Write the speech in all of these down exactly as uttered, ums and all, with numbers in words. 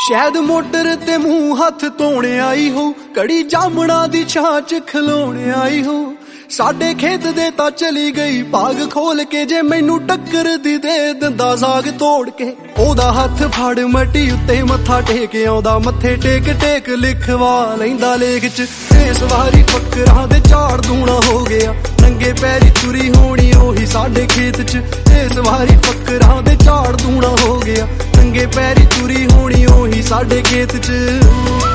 शायद मोटर ते मुंह हथ धोने आई हो, कड़ी जामना दी छां च खलोने आई हो। साडे खेत दे ता चली गई भाग खोल के, जे मैनू टक्कर दी दे दंदा साग तोड़ के। ओदा हथ फड़ मटी उत्ते मत्था टेक आउंदा, मत्थे टेक टेक लिखवा लैंदा लेख च। इस वारी फकरां दे झाड़ दूना हो गया, नंगे पैरी तुरी होनी ओही साडे खेत च। इस वारी फकरां दे झाड़ दूना हो गया, नंगे पैरी तुरी होनी ओही साडे खेत च।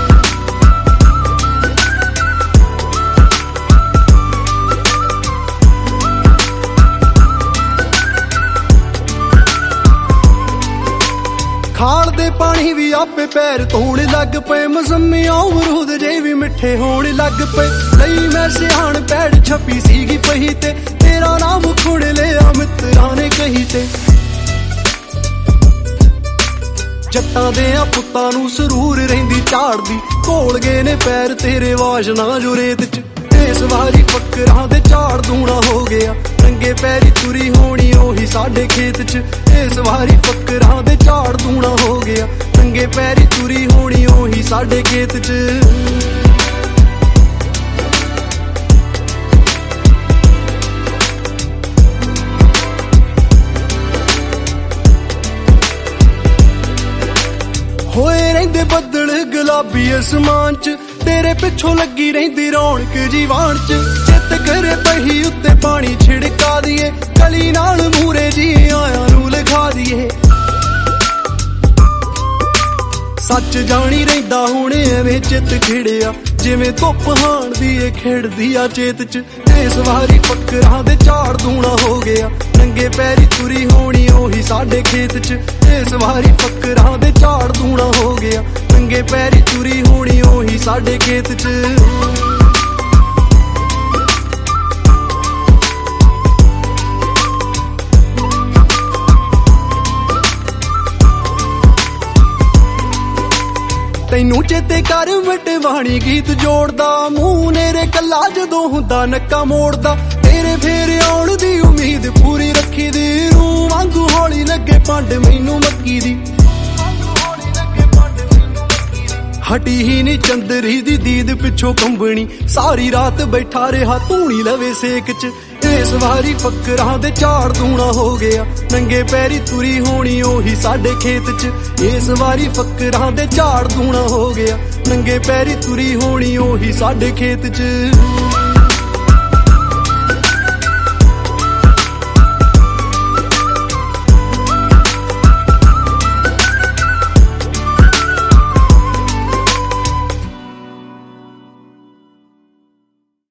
खाल दे पानी भी आपे पैर धोने लग पे, मौसमियां अमरूद जे भी मिठे होने लग पे। लई मैं सियाण पैड़ छपी सीगी पही ते, तेरा नाम खुण लिया मित्रां ने कही ते। जट्टां देयां पुत्तां नूं सरूर रहिंदी झाड़दी, घोल गए ने पैर तेरे वाशना जो रेत च। इस वारी फकरां दे झाड़ दूना हो गया, नंगे पैरी तुरी होनी ओही साडे खेत च। इस वारी फकरां दे झाड़ दूना हो गया, नंगे पैरी तुरी होनी ओही साडे खेत च। होए रहिंदे बदल गुलाबी आसमान च, तेरे पिछों लगी रहिंदी रौनक जीवान च। चित करे पही उत्ते पानी छिड़का दिए, कली नाल मूरे जी आया नू लिखा दिए। सच जानी रहिंदा हुण एवें चित खिड़िया, जिवें धुप हाण दी ए खिड़दी आ चेत च। इस वारी फकरां दे झाड़ दूना हो गया, नंगे पैरी तुरी होनी ओही साडे खेत च। इस वारी फकरां दे झाड़ दूना हो गया, नंगे पैरी तुरी होनी ओही साडे खेत च। तैनू चेते कर वटवाणी गीत जोड़दा, मूंह नेरे कला जदों हुंदा नक्का मोड़दा। तेरे फेरे आउण दी उम्मीद पूरी रखी दी, रूह वांगू हौली लगे पंड मैनू मक्की दी। हटी ही नी चंदरी दी दीद पिछों कंबनी, सारी रात बैठा रहा धूनी लवे सेक च। इस वारी फकरां दे झाड़ दूना हो गया, नंगे पैरी तुरी होनी ओही साडे खेत च। इस वारी फकरां दे झाड़ दूना हो गया, नंगे पैरी तुरी होनी ओही साडे खेत च।